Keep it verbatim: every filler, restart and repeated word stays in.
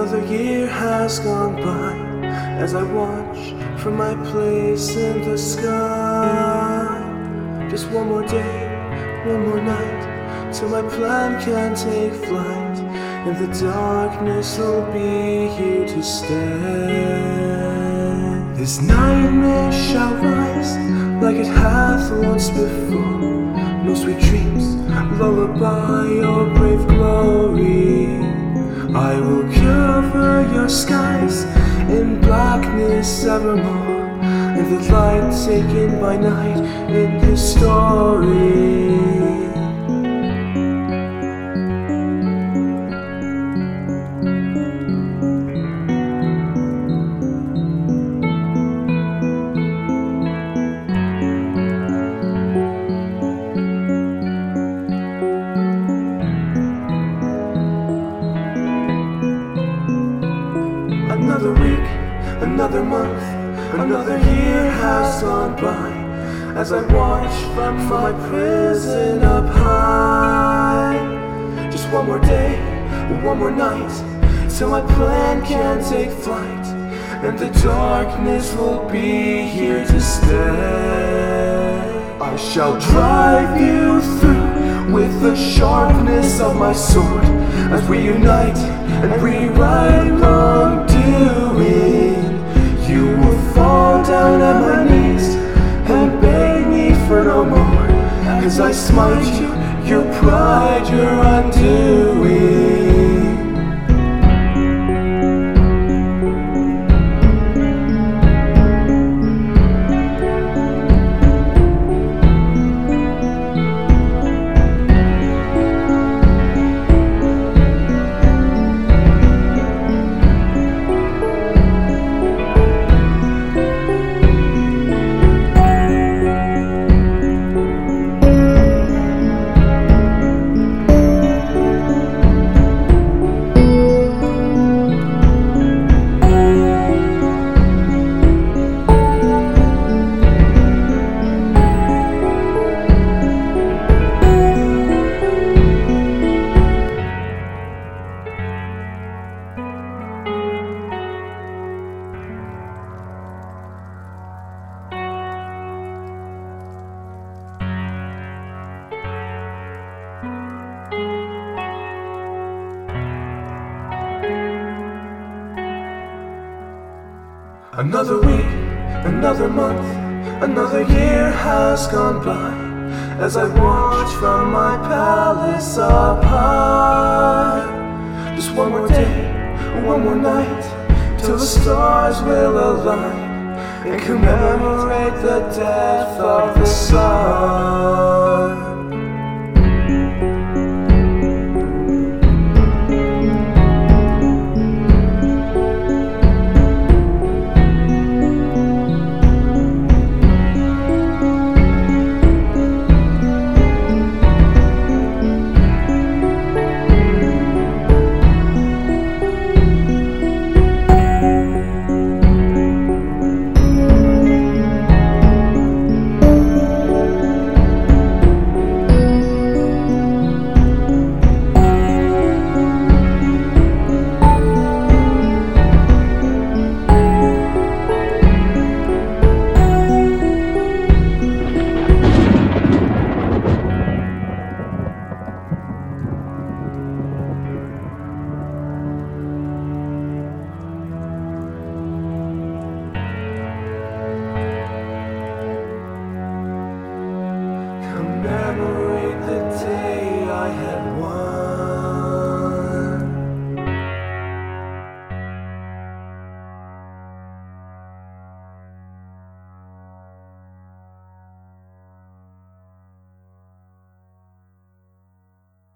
Another year has gone by as I watch from my place in the sky. Just one more day, one more night, till my plan can take flight, and the darkness will be here to stay. This nightmare shall rise like it hath once before. No sweet dreams, lullaby or brave glory. I will cover your skies in blackness evermore, and the light taken by night in his story. Another week, another month, another year has gone by as I watch from my prison up high. Just one more day, one more night, till my plan can take flight, and the darkness will be here to stay. I shall drive you through with the sharpness of my sword as we unite and rewrite wrongdoing. You will fall down at my knees and beg me for no more, as I smite you, your pride, your undoing. Another week, another month, another year has gone by as I watch from my palace up high. Just one more day, one more night, till the stars will align and commemorate the death of the sun.